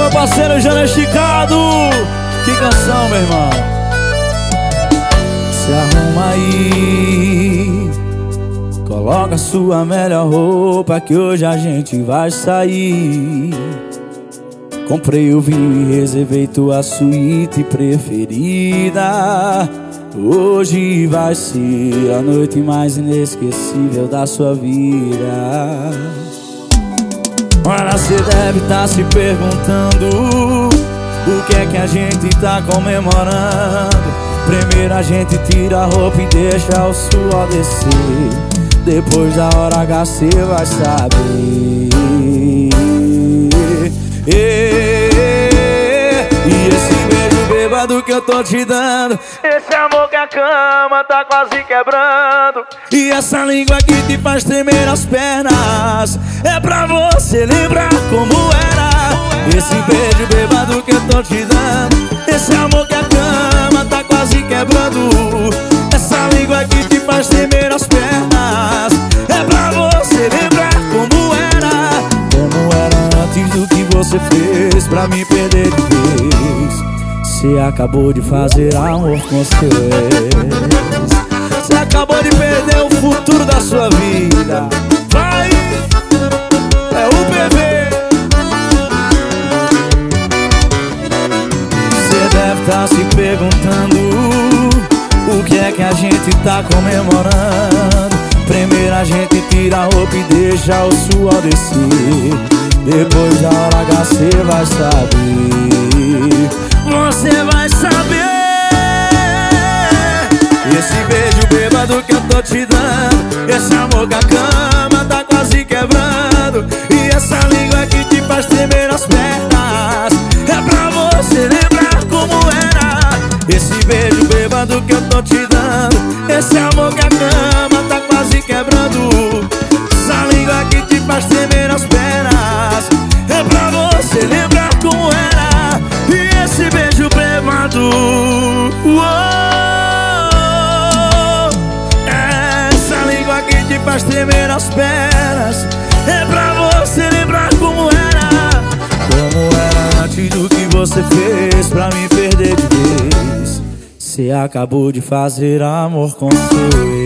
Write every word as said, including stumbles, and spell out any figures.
meu parceiro Jana Esticado. Que canção, meu irmão. Se arruma aí, coloca sua melhor roupa, que hoje a gente vai sair. Comprei o vinho e reservei tua suíte preferida. Hoje vai ser a noite mais inesquecível da sua vida. Olha, cê deve estar se perguntando o que é que a gente tá comemorando. Primeiro a gente tira a roupa e deixa o suor descer. Depois da hora H cê vai saber. E esse beijo bêbado que eu tô te dando, esse amor que a cama tá quase quebrando, e essa língua que te faz tremer as pernas, é pra você lembrar como era. Esse beijo bêbado que eu tô te dando, esse amor que a cama tá quase quebrando, essa língua que te faz tremer as pernas, é pra você lembrar como era. Como era antes do que você fez pra me perder de vez. Cê acabou de fazer amor com seu ex. Cê acabou de perder o futuro da sua vida. Vai! É o P V. Cê deve estar se perguntando o que é que a gente tá comemorando. Primeiro a gente tira a roupa e deixa o suor descer. Depois da hora H cê vai saber. Você vai saber. Esse beijo bêbado que eu tô te dando, esse amor que a cama tá quase quebrando, e essa língua que te faz tremer as pernas, é pra você lembrar como era. Esse beijo bêbado que eu tô te dando, esse amor que a cama tá quase quebrando, essa língua que te faz tremer as pernas, é pra você lembrar como era. E esse beijo bêbado, uou, essa língua que te faz tremer as pernas, é pra você lembrar como era. Como era antes do que você fez pra me perder de vez. Cê acabou de fazer amor com seu ex.